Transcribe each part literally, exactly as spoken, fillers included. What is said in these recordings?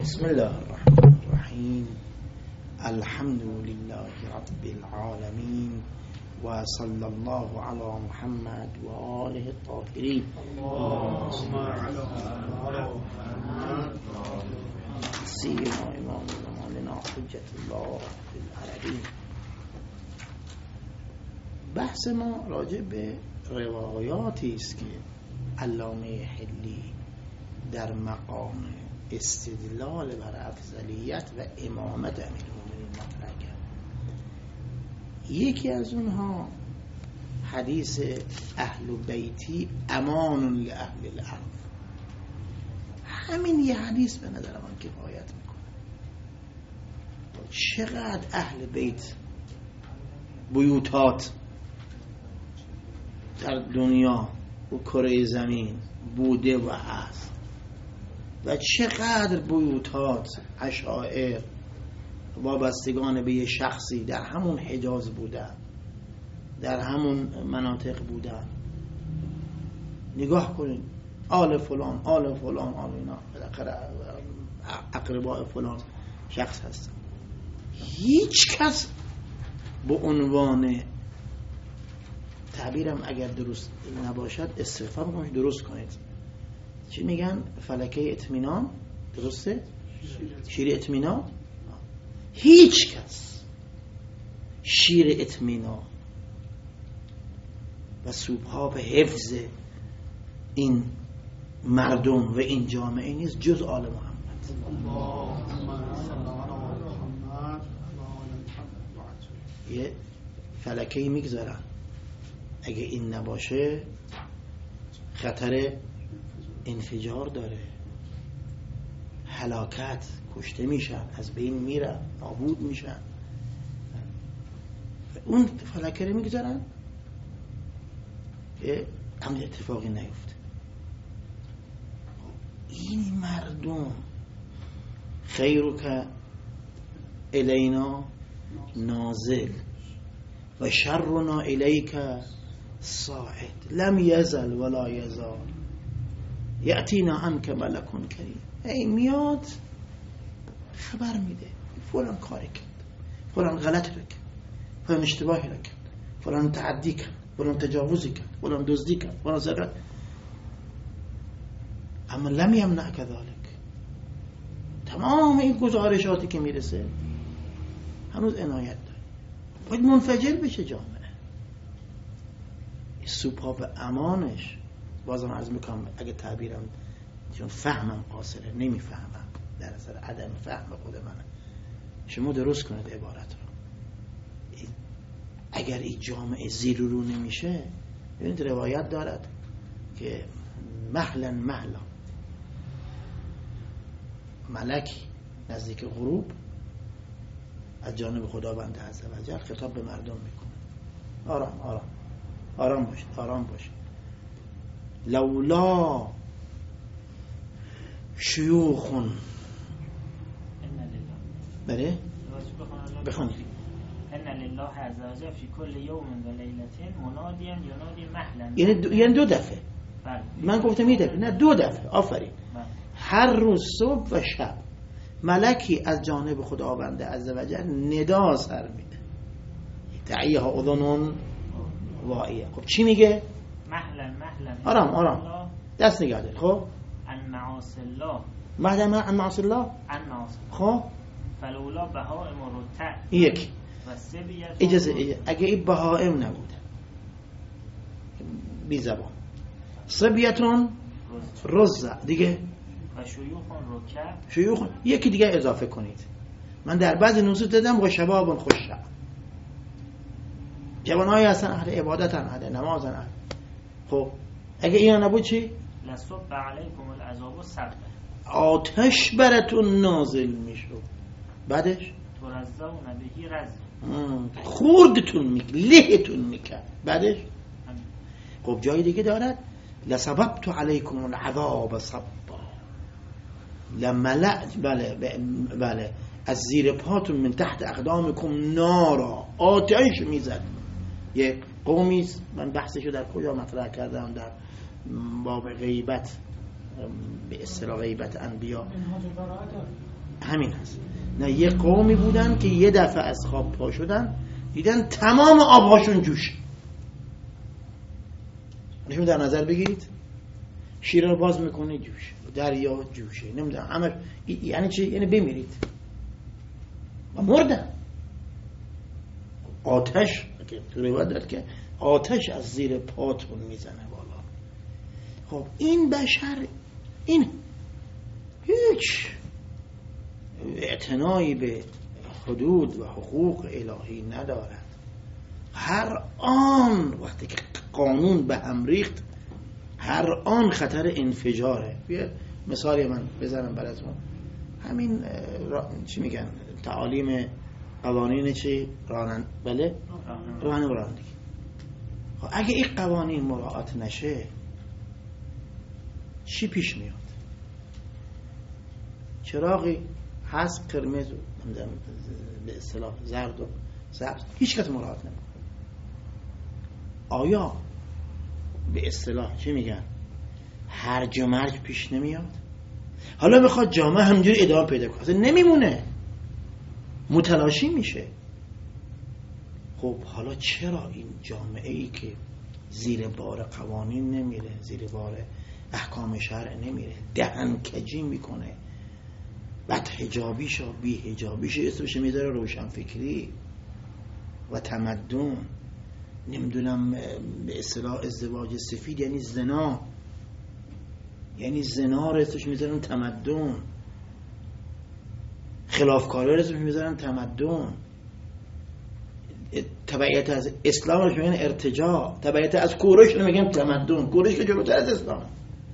بسم الله الرحمن الرحیم. الحمد لله رب العالمین و صلی الله علی محمد و آله الطاهرین. اللهم علی محمد سیدنا امام زماننا حجت الله فی العالمین. بحث ما راجع به روایاتی است که علامه حلی در مقام استدلال بر افضلیت و امامت امیرالمومنین مطرح کرد. یکی از اونها حدیث اهل بیتی امان لاهل الارض. همین یه حدیث به نظر من کفایت میکنه. چقدر اهل بیت بیوتات در دنیا و کره زمین بوده و هست و چقدر بیوتات اشاعر وابستگان به یه شخصی در همون حجاز بودن، در همون مناطق بودن. نگاه کنید، آل فلان آل فلان آل اینا اقرباء فلان شخص هستن. هیچ کس به عنوان تعبیرم اگر درست نباشد استغفار کنید، درست کنید. چی میگن؟ فلکه اطمینان، درسته؟ شیر اطمینان. هیچ کس شیر اطمینان و سوبها به حفظ این مردم و این جامعه نیست جز آل محمد. یه فلکه‌ای میگذارن، اگه این نباشه خطر انفجار داره، هلاکت، کشته میشن، از بین میرن، نابود میشن. اون فلکه رو میگذارن که هم اتفاقی نیفته. این مردم خیرک الینا نازل و شرنا الیک صاعد لم یزل ولا یزال یأتینا عنک ملک کریم. ای میاد خبر میده فلان کاری کرد، فلان غلط رو کرد، فلان اشتباهی رو کرد، فلان تعدی کرد، فلان تجاوزی کرد، فلان دزدی کرد، فلان سرقت. اما لم یمنع کذالک. تمام این گزارشاتی که میرسه هنوز عنایت داره. باید منفجر بشه جامعه. سوپا به امانش، بازم عرض میکنم اگه تعبیرم، چون فهمم قاصره، نمیفهمم، در اثر عدم فهم خود منه. شما درست کنید عبارت رو. اگر این جامعه زیر رو نمیشه، ببینید روایت دارد که مهلا مهلا ملکی نزدیک غروب از جانب خداوند عزوجل خطاب به مردم میکنه: آرام آرام آرام باشید، آرام باشید. لولا شیوخون بله بخونید ان لله عز وجل فی کل یوم و لیلة منادیا ینادی مهلا. یعنی دو, یعنی دو دفعه. من گفتم یه دفعه، نه دو دفعه. آفرین. هر روز صبح و شب ملکی از جانب خداوند عزوجل ندا سر میده. تعیها اذن واعیه. خب چی میگه؟ مهلا مهلا. آرام آرام دست نگه دار. خب ان معاصی الله مهلا ان معاصی الله ان معاصی. خب فلولا بهائم رتع. یک و سبیت. اجازه اجازه اگه این بهائم نبود بی زبان، سبیتون رزع دیگه، و شیوخون رکع. شیوخ یکی دیگه اضافه کنید. من در بعضی نصوص دیدم و شباب خوشا، جوانایی هستن اهل عبادتن، اهل نمازن، اهل. خب اگه اینا نبود چی؟ لصب علیکم العذاب صب. آتش براتون نازل میشد. بعدش ترزون بهی رز. خوردتون میکرد، لهتون میکرد. بعدش خب جای دیگه دارد: لسببت علیکم العذاب صبا. لملأ بله بله از زیر پاتون من تحت اقدامکم نارا، آتش میزد. یه قومی، من بحثشو در کجا مطرح کردم؟ در باب غیبت، به اصطلاح غیبت انبیا. همین هست. نه یه قومی بودن که یه دفعه از خواب پا شدن دیدن تمام آبهاشون جوش. نشون در نظر بگیرید شیر رو باز میکنه جوش، دریا جوشه، نمیدونم همه یعنی چی؟ یعنی بمیرید و مردن. آتش که تو روایت داد که آتش از زیر پاتون میزنه بالا. خب این بشر این هیچ اعتنایی به حدود و حقوق الهی ندارد. هر آن وقتی که قانون به هم ریخت هر آن خطر انفجاره. یه مثالی من بزنم براتون. همین را... چی میگن تعالیم قوانین چی رانن بله رانن رانندگی. خب اگه این قوانین مراعات نشه چی پیش میاد؟ چراغی هست قرمز و به اصطلاح زرد و سبز هیچ کس مراعات نمیکنه. آیا به اصطلاح چی میگن هرج و مرج پیش نمیاد؟ حالا بخواد جامعه همینجوری ادامه پیدا کنه نمیمونه، متلاشی میشه. خب حالا چرا این جامعه ای که زیر بار قوانین نمیره، زیر بار احکام شرع نمیره، دهن کجی میکنه، بد حجابیش و بی حجابیش اسمش میذاره روشن فکری و تمدن، نمیدونم به اصطلاح ازدواج سفید یعنی زنا، یعنی زنا رو اسمش میذارن تمدن، خلافکاری رو اسمش میذارن تمدن، تبعیت از اسلام رو میگن ارتجاع، تبعیت از کوروش رو میگن تمدن. کوروش که جلوتر از اسلام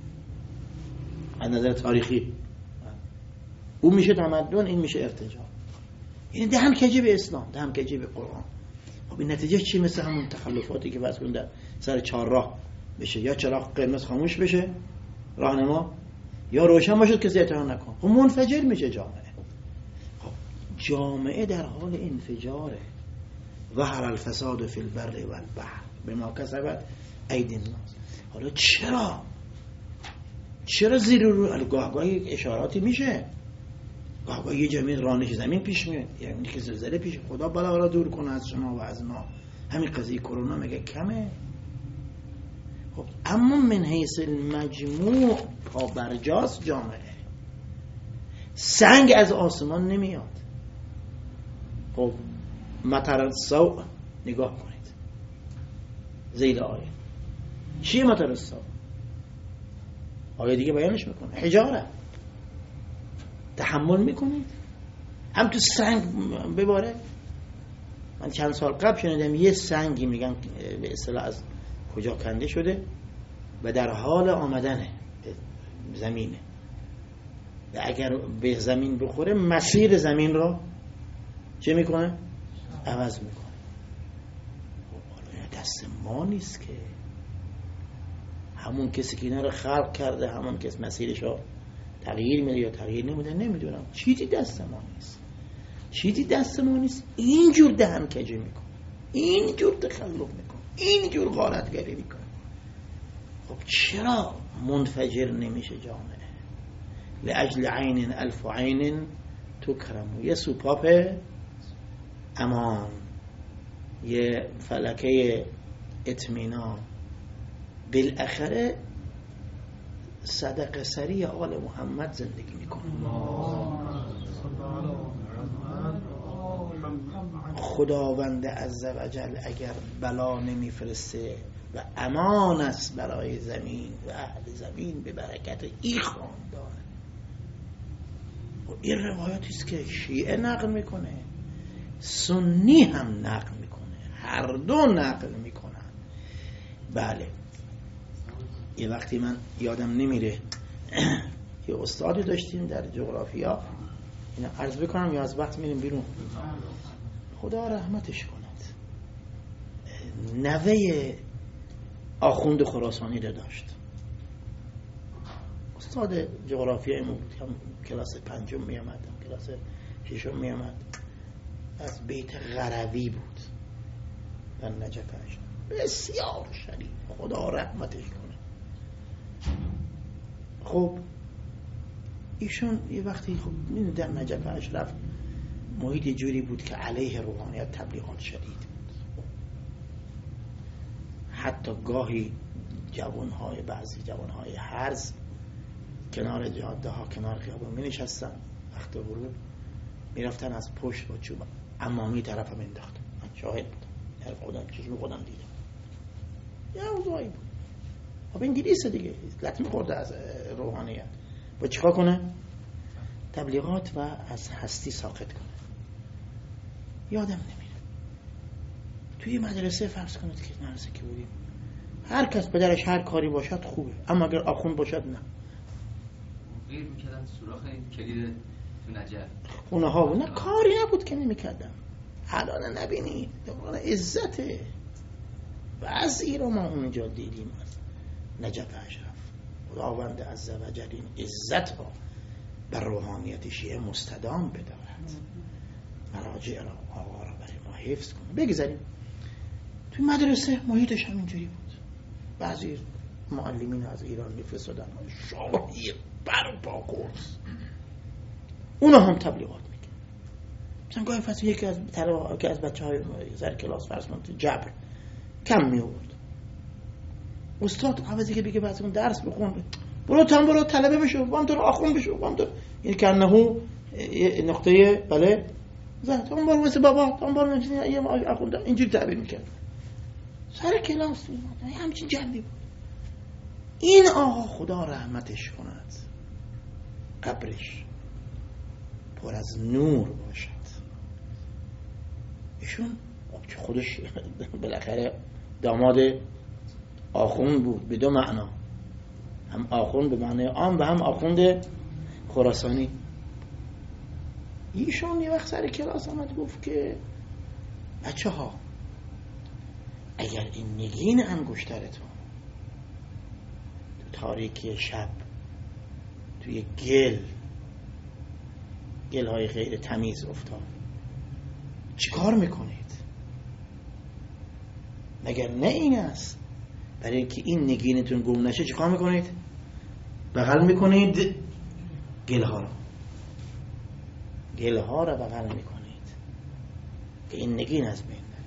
از نظر تاریخی اون میشه تمدن، این میشه ارتجاع. یعنی دهن کجی به اسلام، دهن کجی به قرآن. خب این نتیجه چی؟ مثل همون تخلفاتی که بس در سر چهار راه بشه، یا چراغ قرمز خاموش بشه راهنما، یا روشن باشه کسی اعتراض نکن. خب منفجر میشه جامعه. خب جامعه در حال انفجاره. ظهر الفساد فی البر والبحر بما کسبت ایدی الناس. حالا چرا چرا زیر رو گاهگاهی اشاراتی میشه، گاهگاهی یه جمعی رانش زمین پیش میاد، یعنی که زلزله پیش، خدا بلا را دور کنه از شما و از ما. همین قضیه کرونا مگه کمه؟ خب اما من حیث المجموع پا برجاست جامعه. سنگ از آسمان نمیاد. خب مطر السوء نگاه کنید زیل آیه چیه مطر السوء؟ آیه دیگه بیانش میکنه حجاره. تحمل میکنید هم تو سنگ بباره؟ من چند سال قبل شنیدم یه سنگی میگن به اصطلاح از کجا کنده شده و در حال آمدنه زمینه و اگر به زمین بخوره مسیر زمین رو چه میکنه؟ عوض میکنه. دست ما نیست که. همون کسی که اینا رو خلق کرده، همون کسی مسیرش رو تغییر میده یا تغییر نمیده، نمیدونم. چیزی دست ما نیست، چیزی دست ما نیست. اینجور دهن کجی میکنه، اینجور تخلف میکنه، اینجور غارتگری میکنه. خب چرا منفجر نمیشه جامعه؟ لأجل عین الف عین تکرم. یه سوپاپ امان، یه فلکه اطمینان. بالاخره صدقه سری آل محمد زندگی میکنه. خداوند عزوجل اگر بلا نمیفرسته و امان است برای زمین و اهل زمین به برکت این خاندان. و این روایتی است که شیعه نقل میکنه، سنی هم نقل میکنه، هر دو نقل میکنن. بله یه وقتی من یادم نمیره یه استادی داشتیم در جغرافیا، اینا عرض بکنم یا از وقت میریم بیرون، خدا رحمتش کند، نوه آخوند خراسانی رو داشت، استاد جغرافیای ما بود، هم کلاس پنجم میامد هم کلاس ششم میامد، از بیت غروی بود در نجفش، بسیار شریف، خدا رحمتش کنه. خب ایشون یه وقتی خب میدونید در نجف اشرف محیط جوری بود که علیه روحانیت تبلیغات شدید بود. حتی گاهی جوانهای بعضی جوانهای هرز کنار جاده ها کنار خیابون می نشستن، وقت غروب می رفتن از پشت با چوب عمامی طرف هم انداختن. من شاهد بودم، طرف خودم چشم خودم دیدم. یه اوضاعی بود. خب انگلیسه دیگه، لطمه خورده از روحانیت. با چیکار کنه؟ تبلیغات و از هستی ساقط کنه. یادم نمیره توی مدرسه فرض کنید که مدرسه که بودیم هر کس پدرش هر کاری باشد خوبه، اما اگر آخوند باشد نه. غیر میکردن سوراخ این کلید تو نجف خونه ها بود، نه کاری نبود که نمیکردن. الان نبینید دوران عزته وضعی رو ما اونجا دیدیم از نجف اشرف. خداوند عزوجل این عزت ها بر روحانیت شیعه مستدام بدارد، مراجع را آقا را برای ما حفظ کنه. بگذاریم توی مدرسه محیطش هم اینجوری بود. بعضی معلمین از ایران میفرستادن شاهی برپا کورس، اونا هم تبلیغات میکنن. مثلا گاهی فصل یکی از طلبه که از بچهای زر کلاس فرض کنید جبر کم می آورد، استاد عوضی که بگه بعضی اون درس بخون برو تام برو طلبه بشو وام تو آخوند بشو وام تو، یعنی که انه نقطه بله زد اون برو مثل بابا اون برو مثل یه آخوند، اینجوری تعبیر میکرد سر کلاس. همچین جنبی بود. این آقا خدا رحمتش کند، قبرش پر از نور باشد. ایشون خودش بالاخره داماد آخوند بود به دو معنا، هم آخوند به معنی عام و هم آخوند خراسانی. ایشون یه وقت سر کلاس آمد گفت که بچه ها اگر این نگین انگشترتون تو تاریکی شب توی گل گل های غیر تمیز افتاد چی کار میکنید؟ مگر نه این است برای اینکه این نگینتون گم نشه چی کار میکنید؟ بغل میکنید گل ها رو گل ها رو بغل میکنید که این نگین از بین بره.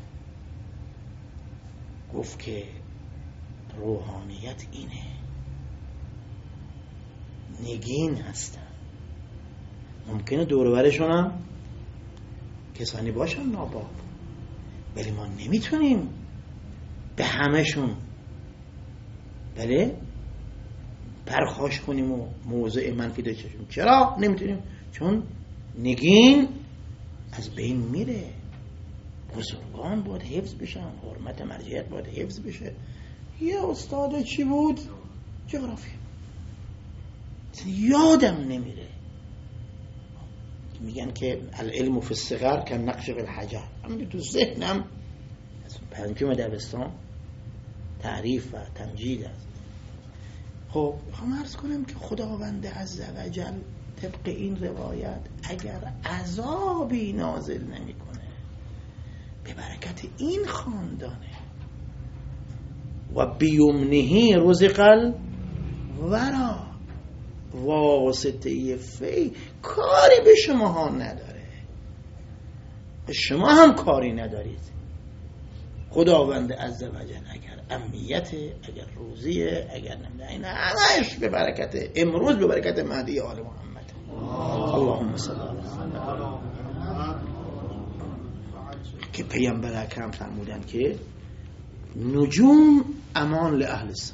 گفت که روحانیت اینه، نگین هستن. ممکنه دور و برشون هم کسانی باشن ناباب، ولی ما نمیتونیم به همهشون بله پرخاش کنیم و موضع منفی داشته باشیم. چرا نمیتونیم؟ چون نگین از بین میره. بزرگان باید حفظ بشن، حرمت مرجعیت باید حفظ بشه. یه استاد چی بود؟ جغرافی. یادم نمیره. میگن که العلم فی الصغر کن نقش فی الحجر. همین تو ذهنم پنجم دبستان تعریف و تمجید است. خب میخوام عرض کنم که خداوند عزوجل طبق این روایت اگر عذابی نازل نمیکنه به برکت این خاندانه و بیمنهی رزق الورا واسطه فی کاری به شما ها نداره، شما هم کاری ندارید. خداوند عزوجل اگر امنیت، اگر روزیه، اگر نمیده، این همش به برکت امروز به برکت مهدی آل محمد. اللهم صل علی محمد. که پیامبر اکرم فرمودن که نجوم امان لأهل السما.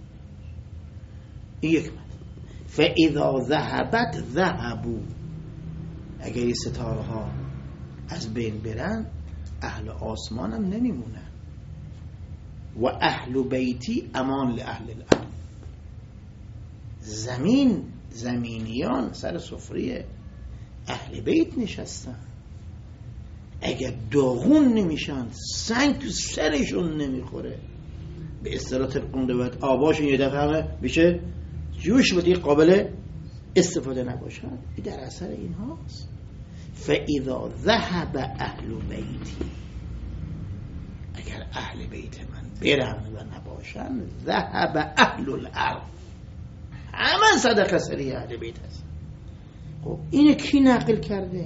این یک مد فاذا ذهبت ذهبوا، اگر این ستاره ها از بین برن اهل آسمان هم نمیمونن. و اهل بیتی امان لأهل الارض، زمین زمینیان سر سفره اهل بیت نشستن، اگر داغون نمیشن سنگ تو سرشون نمیخوره، به اصطلاح طبق اون روایت آباشون یه دفعه همه بشه جوش بودی قابل استفاده نباشن. این در اثر این هاست. فاذا ذهب اهل بیتی، اگر اهل بیت من برن و نباشن ذهب اهل الارض، همه صدقه سری اهل بیت هست. خب اینه کی نقل کرده؟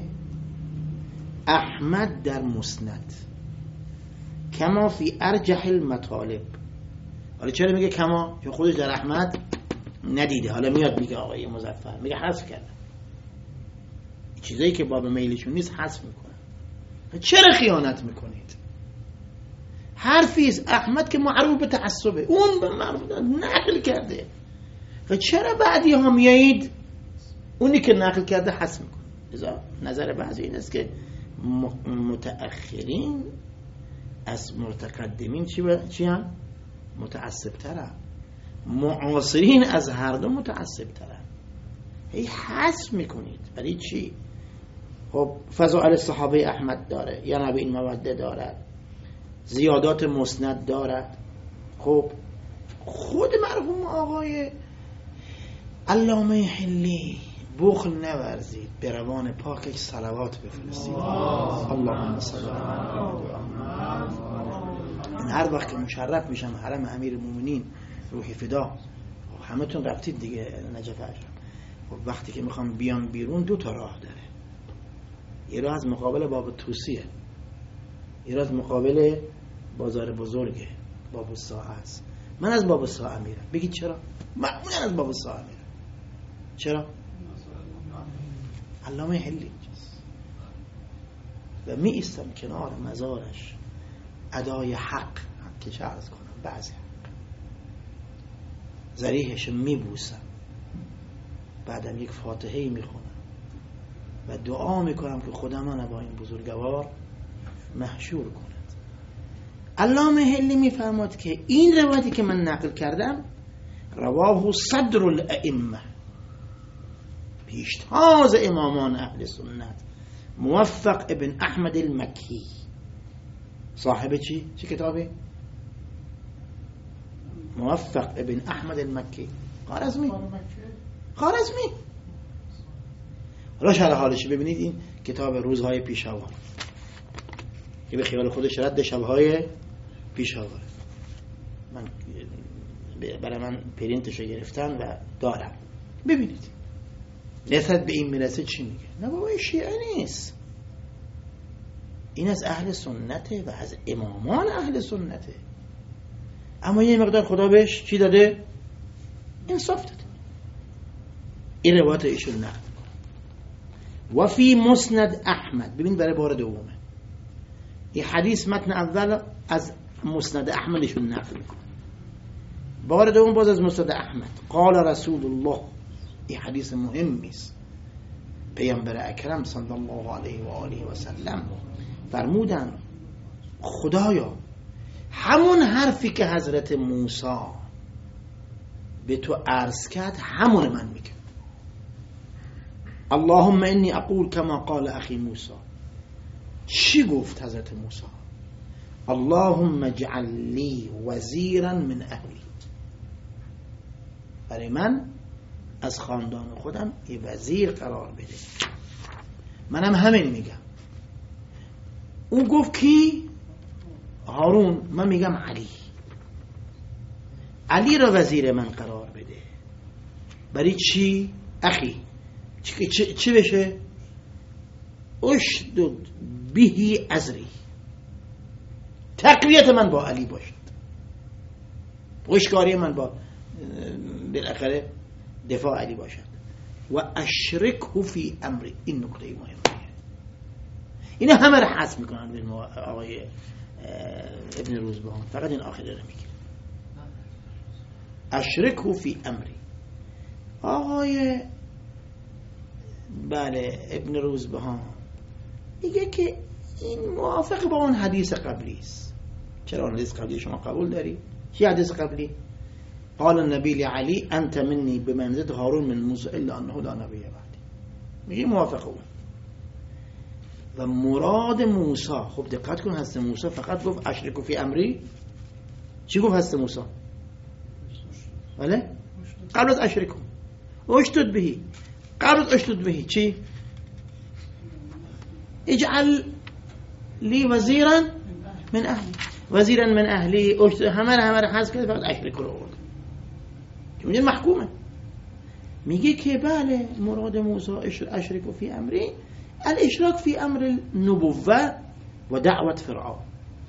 احمد در مسند، کما فی ارجح المطالب. حالا چرا میگه کما؟ چون خودش در احمد ندیده، حالا میاد میگه آقای مظفر میگه حذف کرده، چیزایی که باب میلشون نیست حذف میکنه. چرا خیانت میکنید؟ حرفی است احمد که معروف به تعصبه، اون به معروف نقل کرده، و چرا بعدی ها میایید اونی که نقل کرده حذف میکنه؟ لذا نظر بعضی این است که متأخرین از متقدمین چی با... چی هم؟ متعصب ترن، معاصرین از هر دو متعصب ترن. هی حذف میکنید برای چی؟ خب فضائل صحابه احمد داره یا نبی این موده دارد، زیادات مسند دارد. خب خود مرحوم آقای علامه حلی بخل نورزید، به روان پاکش صلوات بفرستید. اللهم صل علی محمد. هر وقت که مشرف میشم حرم امیر المومنین روحی فدا، همه تون رفتید دیگه نجف اشرف. خب وقتی که میخوام بیام بیرون دو تا راه داره، یه راه از مقابل باب توسیه، یه راه از مقابل بازار بزرگه، باب الساعه است. من از باب الساعه میرم. بگید چرا؟ معمولا از باب الساعه میرم. چرا؟ علامه حلی اینجاست و می ایستم کنار مزارش ادای حق که چه عرض کنم، بعضی ذریحش می بوسم، بعدم یک فاتحه می خونم و دعا می کنم که خدا من با این بزرگوار محشور کند. علامه حلی می فرماد که این روایتی که من نقل کردم رواه صدر الائمه، پیشتاز امامان اهل سنت، موفق ابن احمد المکی، صاحب چی؟ چی کتابی؟ موفق ابن احمد المکی، خوارزمی خوارزمی حالا شرح حالش ببینید. این کتاب روزهای پیشاور که به خیال خودش رد شبهای پیشاور، من برای من پرینتشو گرفتن و دارم، ببینید نسبت به این میرسه چی میگه. نه بابا شیعه نیست، این از اهل سنته و از امامان اهل سنته، اما یه مقدار خدا بهش چی داده؟ انصاف داده. این روایت ایشون نقل میکنه. و فی مسند احمد، ببین برای بار دومه این حدیث متن اول از مسند احمد ایشون نقل میکنه، بار دوم باز از مسند احمد. قال رسول الله، این حدیث مهمی است، پیامبر اکرم صلی الله علیه و آله و سلم فرمودن خدایا همون حرفی که حضرت موسی به تو عرض کرد همون من میگم. اللهم انی اقول کما قال اخی موسی. چی گفت حضرت موسی؟ اللهم اجعل لی وزیرا من اهلی، برای من از خاندان خودم یه وزیر قرار بده. منم همین میگم. اون گفت کی؟ هارون. من میگم علی. علی را وزیر من قرار بده. برای چی؟ اخی چی, چی بشه؟ اشدد بهی ازری، تقویت من با علی باشد، پشتکاری من با بالاخره دفاع علی باشد. و اشرکه فی امری، این نکته مهمه. اینا همه را حذف میکنن به آقای ابن روزبهان، فقط این آخره رو میگه اشرکه فی امری. آقای بله ابن روزبهان میگه که این موافق با اون حدیث قبلی است. چرا اون حدیث قبلی شما قبول داری؟ چی حدیث قبلی؟ قال النبی لعلی انت منی بمنزلة هارون من موسی الا انه لا نبی بعدی. میگه موافق اون. و مراد موسی، خب دقت کن، هست موسی فقط گفت اشرکو فی امری. چی گفت هست موسی؟ بله؟ قبل از اشرکو اشتد بهی، قبل از اشتد بهی چی؟ اجعل لی وزیرا من اهلی، وزیرا من اهلی، همه همه حذف کرد، فقط اشرکو رو آورد. چون این محکومه. میگه که بله مراد موسی اشرک فی امری الاشراک فی امر النبوه و دعوت فرعون.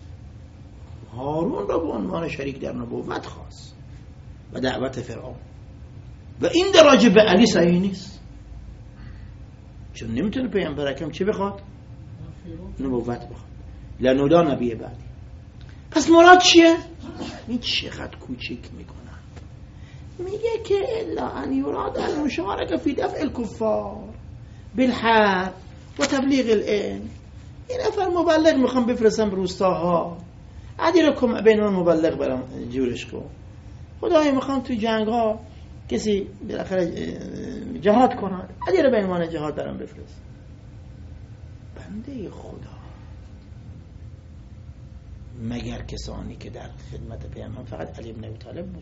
هارون را به عنوان شریک در نبوت خواست و دعوت فرعون و این در راجع به علی صحیح نیست، چون نمیتونه پیامبر اکرم چه بخواد؟ نبوت بخواد. لنودا نبی بعدی. پس مراد چیه؟ این چقدر کوچیک میکنن. میگه که الا ان یراد المشارکه فی دفع الکفار بالحرب و تبلیغ العلم. این نفر مبلغ میخوام بفرستم به روستاها، عدی رو کم بین اون مبلغ برام جورش کن. خدای میخوام توی جنگ ها کسی بالاخره جهاد کنه، عدی رو به عنوان جهاد برام بفرست. بنده خدا، مگر کسانی که در خدمت پیامبر فقط علی بن ابی طالب بود؟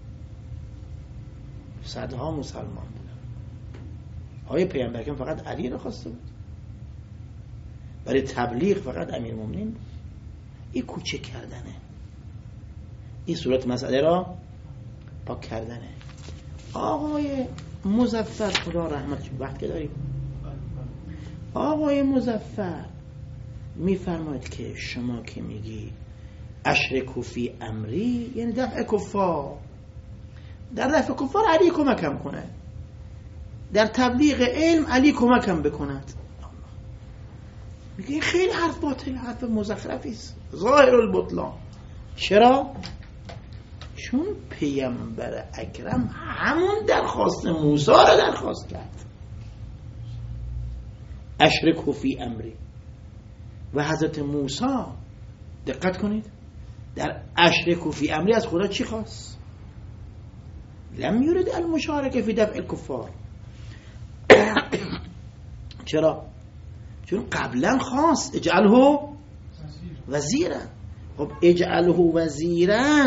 صدها مسلمان بودن. آیا پیامبر که فقط علی رو خواسته بود؟ برای تبلیغ فقط امیرالمومنین بود؟ این کوچک کردنه، این صورت مسئله را پاک کردنه. آقای مظفر خدا رحمتش وقت که داریم، آقای مظفر میفرماید که شما که میگی اشرکوا فی امری یعنی دفع کفار، در دفع کفار علی کمکم کنه، در تبلیغ علم علی کمکم بکند. میگه این خیلی حرف باطل، حرف مزخرفی است، ظاهر البطلان. چرا؟ چون پیامبر اکرم همون درخواست موسی را درخواست کرد، اشرکوا فی امری. و حضرت موسی دقت کنید در اشرکوا فی امری از خدا چی خواست؟ لم یرد المشارکه فی دفع الکفار. چرا؟ چون قبلا خواست اجعله وزیرا. خب اجعله وزیرا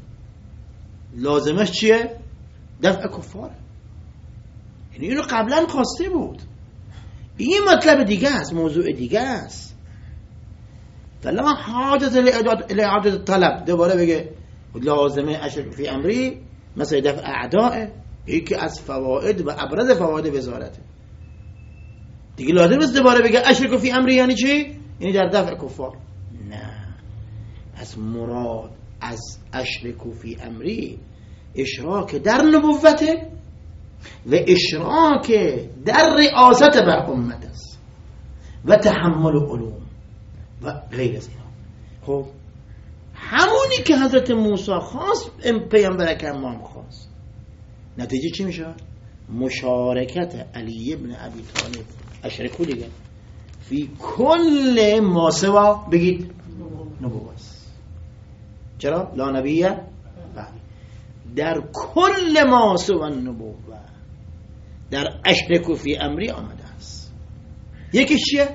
لازمش چیه؟ دفع کفار. یعنی اینو قبلا خواسته بود. این مطلب دیگه است، موضوع دیگه است. فلا حاجت لإعادة الطلب. دوباره بگه لازمه اشرک فی امری مثل دفع اعداء، یکی از فواید و ابرز فواید وزارته. دیگه لازم است دوباره بگه اشرک فی امری یعنی چی؟ یعنی در دفع کفار. نه، از مراد از اشرک فی امری اشراک در نبوته و اشراک در ریاست بر امت است و تحمل علوم و غیر از اینا. خب همونی که حضرت موسی خواست پیامبر اکرم هم خواست. نتیجه چی میشه؟ مشارکت علی ابن ابی طالب اشرکو دیگه فی کل ما سوا بگید نبوت. چرا؟ لا نبیه در کل ما سوا نبوت در اشرکو فی امری آمده است. یکی چیه؟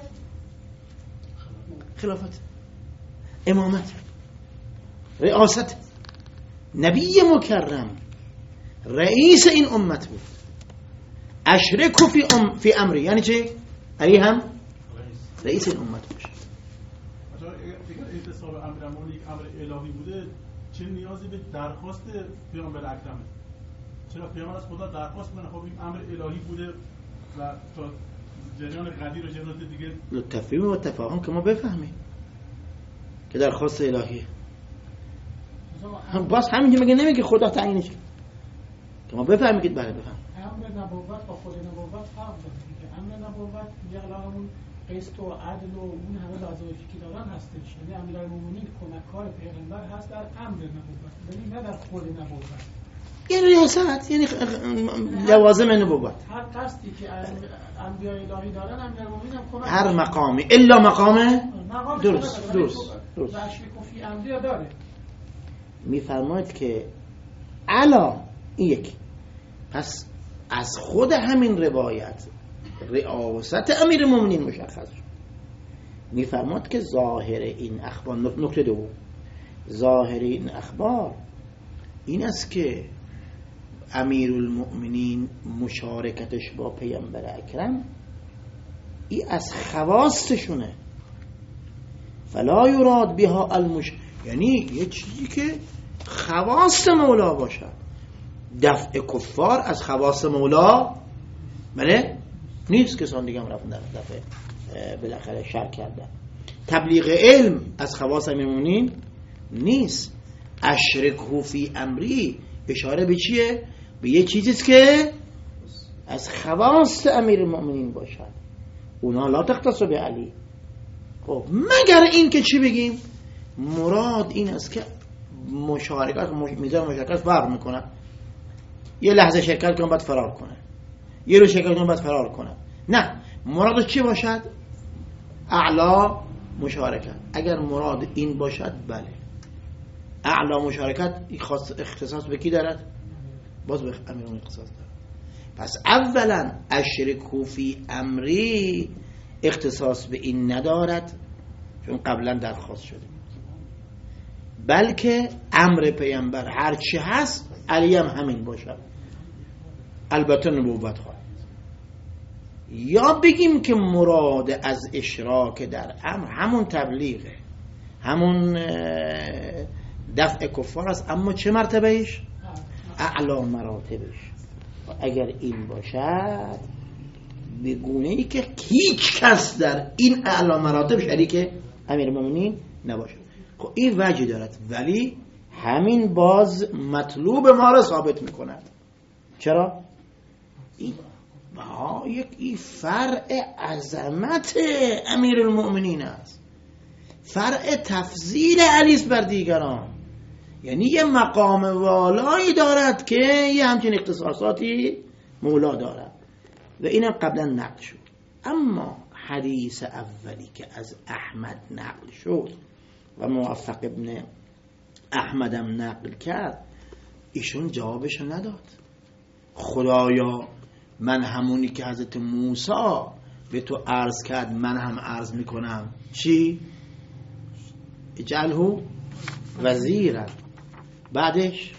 خلافت، امامت، ریاست. نبی مکرم رئیس این امت بود. اشرکو فی, ام فی امری یعنی چی؟ علی هم رئیس این امت باشه. اگر اعتصاب امیرالمومنین یک امر الهی بوده، چه نیازی به درخواست پیامبر اکرمه؟ چرا پیامبر از خدا درخواست کنه؟ خب این امر الهی بوده و تا جریان قدیر و جریان دیگه تفهیم و تفاهم که ما بفهمیم که درخواست الهیه. هم باز همین میگه، نمیگه خدا تعیینش کرد، که ما بفهمیم که بله بفهم. امر نبوت با خود نبوت فرق داره. امر نبوت یه علاقمون قسط و عدل و اون همه وظایفی که دارن هستش. یعنی امیرالمومنین کمکار پیغمبر هست در امر نبوت، ولی نه در خود نبوت. یعنی ریاست، یعنی لوازم نبوت. هر قصدی که انبیاء الهی دارن امیرالمومنین هم کمک، هر مقامی الا مقامه مقام درست درست درست. و اشرکوا فی امری داره. میفرماید که علا این یک. پس از خود همین روایت ریاست امیر المومنین مشخص شد. میفرماید که ظاهر این اخبار، نکته دوم، ظاهر این اخبار این است که امیر المؤمنین مشارکتش با پیامبر اکرم این از خواستشونه. فلا یراد بها المش، یعنی یه چیزی که خواست مولا باشد. دفع کفار از خواص مولا بله نیست. کسان دیگه هم رفتن دفع بالاخره شر کردن. تبلیغ علم از خواص امیرالمومنین نیست. اشرکه فی امری اشاره به چیه؟ به یه چیزیست که از خواص امیرالمومنین باشد. اونا لا تختص به علی. خب مگر این که چی بگیم؟ مراد این است که مشارکت میزان مشارکت فرق میکنه. یه لحظه شرکت کنه بعد فرار کنه، یه روز شرکت کنه بعد فرار کنه. نه، مرادش چی باشد؟ اعلا مشارکت. اگر مراد این باشد بله، اعلا مشارکت اختصاص به کی دارد؟ باز به امیرالمومنین اختصاص دارد. پس اولا اشرکوا فی امری اختصاص به این ندارد چون قبلا درخواست شده، بلکه امر پیامبر هر چی هست علی هم همین باشد، البته نبوت خواهد. یا بگیم که مراد از اشراک در امر همون تبلیغه، همون دفع کفار است، اما چه مرتبهش؟ اعلا مراتبش. اگر این باشد به گونه ای که هیچ کس در این اعلا مراتب شریک امیرالمومنین نباشد. خب این وجه دارد، ولی همین باز مطلوب ما را ثابت میکند. چرا؟ این با یک این فرع عظمت امیرالمومنین است، فرع تفضیل علی است بر دیگران. یعنی یه مقام والایی دارد که یه همچین اختصاصاتی مولا دارد و اینم قبلا نقل شد. اما حدیث اولی که از احمد نقل شد و موفق ابن احمدم نقل کرد، ایشون جوابشو نداد. خدایا من همونی که حضرت موسی به تو عرض کرد من هم عرض میکنم. چی؟ اجعله وزیرا. بعدش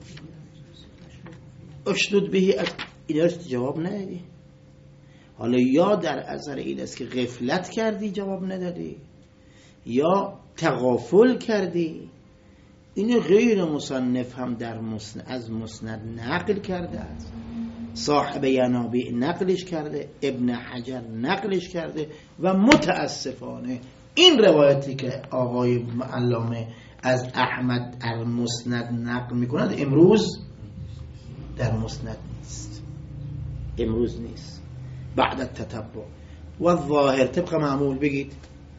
اشدد بهی. این جواب ندادی. حالا یا در اثر این است که غفلت کردی جواب ندادی، یا تغافل کردی. این غیر مصنف هم در مسند از مسند نقل کرده است، صاحب ینابیع نقلش کرده، ابن حجر نقلش کرده و متاسفانه این روایتی که آقای علامه از احمد المسند نقل میکند امروز در مسند نیست، امروز نیست بعد تتبع و ظاهر طبق معمول بگید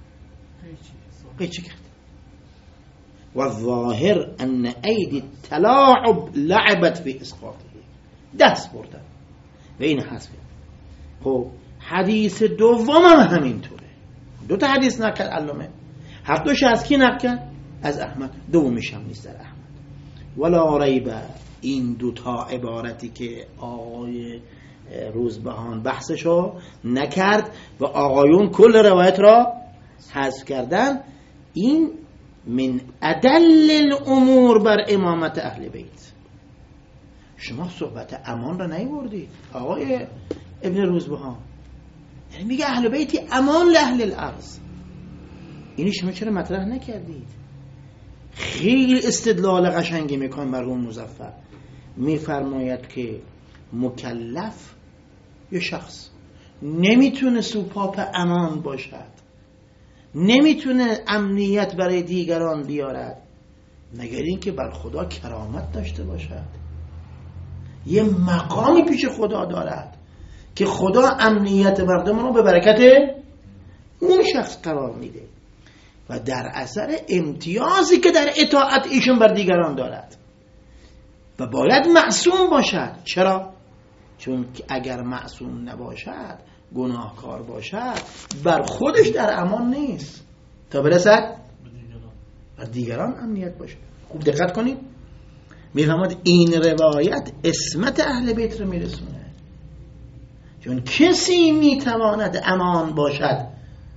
قیچی کرد. و ظاهر ان ایدی تلاعب لعبت فی اسقاطه، دست بردن و این حذف. خب حدیث دوم هم همینطوره. دو تا حدیث نقل علامه، هر دوش از کی نقل کرد؟ از احمد. دومیش هم نیست در احمد. ولا ریب این دو تا عبارتی که آقای روزبهان بحثشو نکرد و آقایون کل روایت را حذف کردن، این من ادل الامور بر امامت اهل بیت. شما صحبت امان را نیوردید آقای ابن روزبهان، یعنی میگه اهل بیتی امان لاهل الارض. اینی شما چرا مطرح نکردید؟ خیلی استدلال قشنگی میکن مرحوم مظفر. میفرماید که مکلف یه شخص نمیتونه سوپاپ امان باشد، نمیتونه امنیت برای دیگران بیارد مگر اینکه بر خدا کرامت داشته باشد، یه مقامی پیش خدا دارد که خدا امنیت مردم رو به برکت اون شخص قرار میده و در اثر امتیازی که در اطاعت ایشون بر دیگران دارد و باید معصوم باشد. چرا؟ چون اگر معصوم نباشد، گناهکار باشد، بر خودش در امان نیست تا برسد بر دیگران امنیت باشد. خوب دقت کنید، میفهمید این روایت اسمت اهل بیت رو میرسونه. چون کسی میتواند امان باشد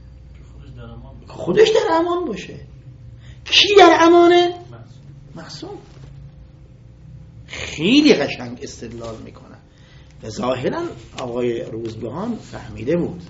خودش در امان باشه. کی در امانه؟ معصوم. خیلی قشنگ استدلال میکنه و ظاهرا آقای روزبهان فهمیده بود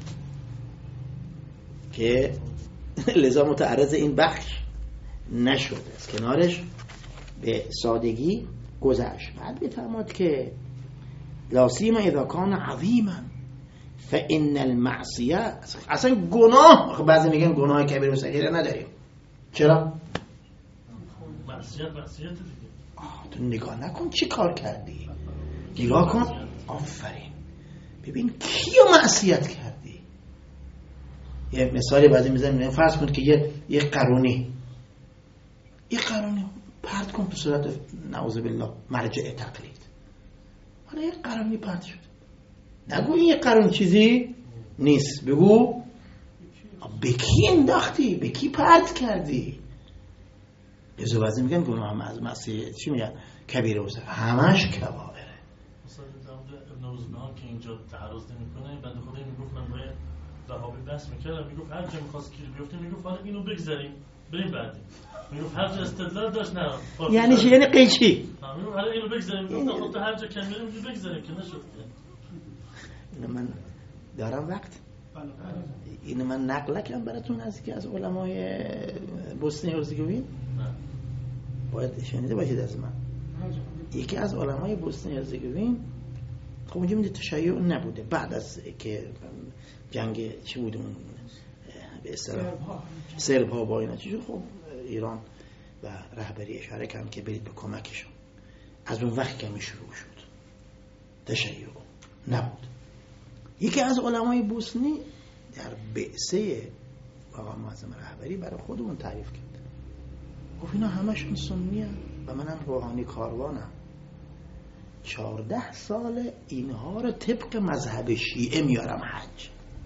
که لذا متعرض این بخش نشد، از کنارش به سادگی گذشت. بعد بفرماد که لا سیما اذا کان عظیما فان المعصیه، اصلا گناه، بعضی میگن گناه کبیر و صغیر نداریم. چرا؟ معصیت معصیت دیگه. تو نگاه نکن چی کار کردی، نگاه کن. آفرین، ببین کیو معصیت کردی. یه مثالی بعضی میزنیم، فرض کن که یه یه قرونی یه قرونی پرت کن به صورت نعوذ بالله مرجع تقلید. حالا یه قرونی پرت شد، نگو این یه قرون چیزی نیست، بگو به کی انداختی، به کی پرت کردی. یه بعضی میگن گناه هم از معصیت چی میگن کبیره و صغیر، همش کبائره. مثلا ابن روزبهان که اینجا تعرض نمیکنه، بنده خدا میگفت من باید وهابی بحث میکردم، میگفت هر جا میخواست گیر بیفته میگفت حالا اینو بگذاریم بریم بعدی، میگفت هر جا استدلال داشت نه یعنی چی؟ یعنی قیچی. میگفت حالا اینو بگذاریم، میگفت خب تو هر جا کم میریم اینو بگذاریم که نشد. اینو من دارم وقت، اینو من نقل کنم براتون از که از علمای بوسنی هرزگوین باید شنیده باشید از من. یکی از علمای بوسنی هرزگوین، خب اونجا میده تشیع نبوده، بعد از که جنگ چی بود اون به اصطلاح سرب ها با اینا چیزو، خب ایران و رهبری اشاره کردن که برید به کمکشون. از اون وقت که شروع شد تشیع نبود. یکی از علمای بوسنی در بعثه آقا معظم رهبری برای خودمون تعریف کرد، گفت اینا همشون سنی هستند و منم روحانی کاروانم. چهارده سال اینها رو طبق مذهب شیعه میارم حج.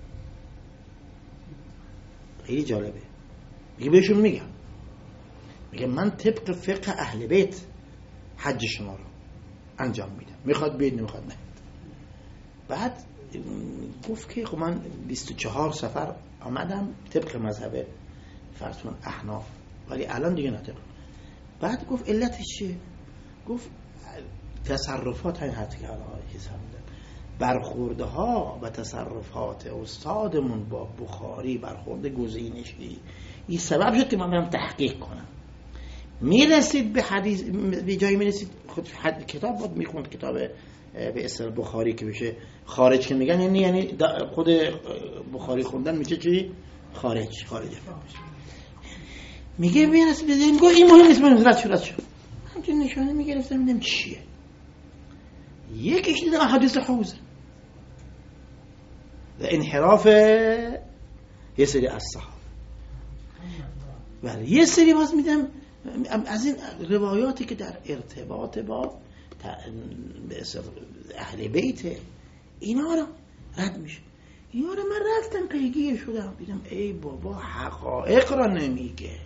خیلی جالبه. میگه بهشون میگم میگه من طبق فقه اهل بیت حج شما رو انجام میدم، میخواد بید نمیخواد نه. بعد گفت که خب من بیست و چهار سفر آمدم طبق مذهب فرسون احناف، ولی الان دیگه نطبق. بعد گفت علتش چیه؟ گفت تصرفات این حد که الان چیز هم برخورده ها و تصرفات استادمون با بخاری برخورد گزینشی این سبب شد که من برم تحقیق کنم. میرسید به حدیث، به جایی میرسید خود حد... کتاب بود میخوند، کتاب به اصطلاح بخاری که بشه خارج که میگن، یعنی یعنی خود بخاری خوندن میشه چی؟ خارج خارجه. میگه میرسید به این گفت این مهم نیست، من رد شد رد شد همچنین نشانه میگرفتم میدم چیه. یکیش دیدم حدیث حوزه و انحراف یه سری از صحابه، ولی یه سری باز میدم از این روایاتی که در ارتباط با اهل بیت اینا رو رد میشه. اینا رو من رفتم پیگیر شدم، دیدم ای بابا حقایق را نمیگه،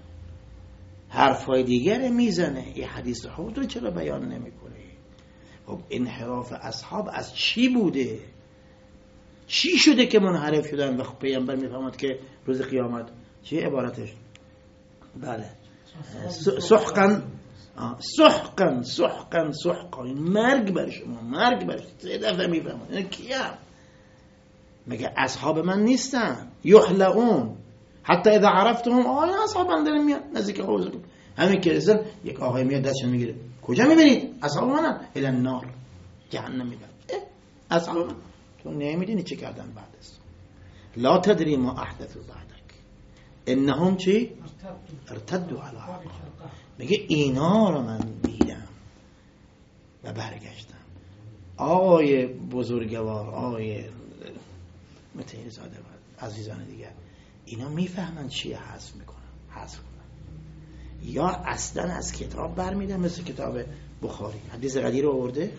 حرفای دیگر میزنه. یه حدیث حوض رو چرا بیان نمیکنه؟ خب انحراف اصحاب از چی بوده؟ چی شده که منحرف شدن و پیامبر میفهمد که روز قیامت چی عبارتش؟ بله سحقا سحقا سحقا سحقا، مرگ بر شما، مرگ بر شما. سه دفعه میفهمد این کیم؟ مگه اصحاب من نیستن؟ یحلقون حتی اذا عرفتهم، آیا اصحاب من دارن میاد نزدیک حوض. همین که رسل یک آقای میاد دستشون میگیره، کجا میبرید؟ اصحاب منن. الی النار، جهنم میبرن. اصحاب من تو نمیدونی چه کردن بعد از لا تدری ما احدث بعدک انهم چی؟ ارتدوا علی اعقابهم. میگه اینا رو من دیدم و برگشتم. آقای بزرگوار، آقای متین زاده و عزیزان دیگر، اینا میفهمن چیه حذف میکنن، حذف کنن یا اصلا از کتاب برمیدن، مثل کتاب بخاری حدیث قدیر رو آورده.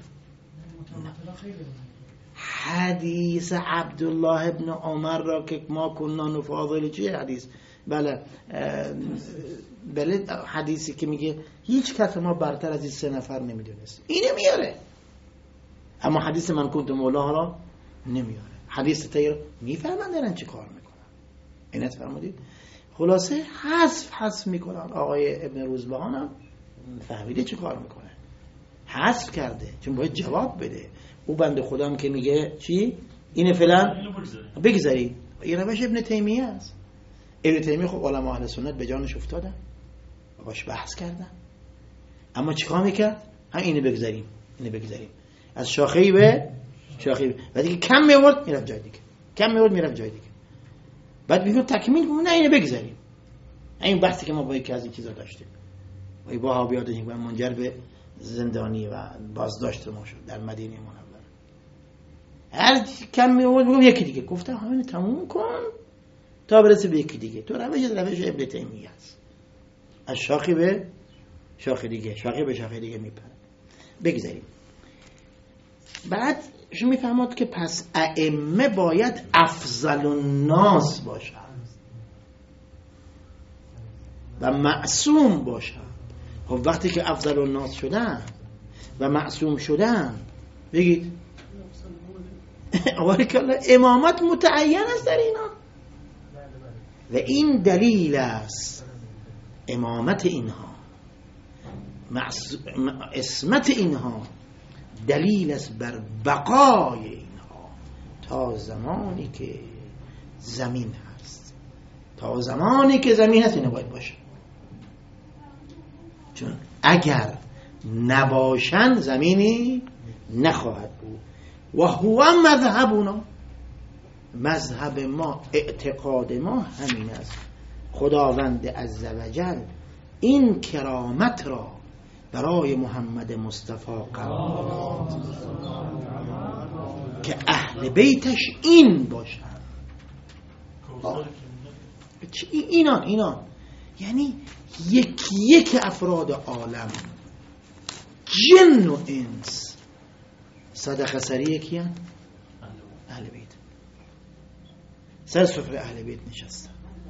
حدیث عبدالله ابن عمر را که ما کننا نفاضل، چیه حدیث؟ بله بله حدیثی که میگه هیچ کس ما برتر از این سه نفر نمیدونست، اینه میاره. اما حدیث من کنت مولا را نمیاره. حدیث تیر میفهمن دارن چی کار میکنن. اینت فرمودید. خلاصه حذف حذف میکنن. آقای ابن روزبهان هم فهمیده چی کار میکنه، حذف کرده، چون باید جواب بده. او بنده خودم که میگه چی؟ اینه فلان بگذاری. این روش ابن تیمیه است. ابن تیمیه خب علما اهل سنت به جانش افتادن، باش بحث کردن، اما چیکار میکرد؟ هم اینو بگذاریم اینو بگذاریم از شاخه‌ای به شاخه‌ای بعد دیگه کم میورد میرفت جای دیگه کم میورد میرفت جای دیگه بعد میگم تکمیل کنم نه اینو بگذاریم. این بحثی که ما با یکی از این چیزا داشتیم و با وهابیات یک بار منجر به زندانی و بازداشت ما شد در مدینه منوره. هر کم میورد میگم یکی دیگه گفتم همین تموم کن تا برسه به یکی دیگه. تو روش روش ابن تیمیه است از شاخی به شاخ دیگه شاخی به شاخ دیگه میپره. بگذاریم. بعد شما میفهمید که پس ائمه باید افضل الناس باشن و معصوم باشن. خب وقتی که افضل الناس شدن و معصوم شدن بگید آوری که امامت متعین است در اینا و این دلیل است امامت اینها اسمت اینها دلیل است بر بقای اینها تا زمانی که زمین هست. تا زمانی که زمین هست اینها باید باشه چون اگر نباشن زمینی نخواهد بود و هو مذهبنا مذهب ما اعتقاد ما همین است. خداوند عزوجل این کرامت را برای محمد مصطفی قرار داد که اهل بیتش این باشن. اینا اینا یعنی یک یک افراد عالم جن و انس صدقه سری کیان؟ اهل بیت. سر سفره اهل بیت نشستن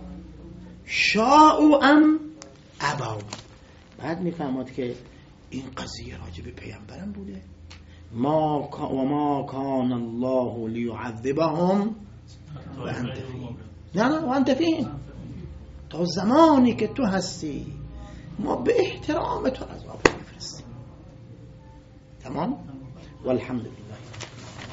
شاء ام ابوا. بعد میفهمد که این قضیه راجع به پیامبرم بوده. ما و ما کان الله لیعذبهم و انت فیهم. نه نه و انت فیهم. تا زمانی که تو هستی ما به احترام تو عذاب میفرستیم. تمام؟ والحمد لله.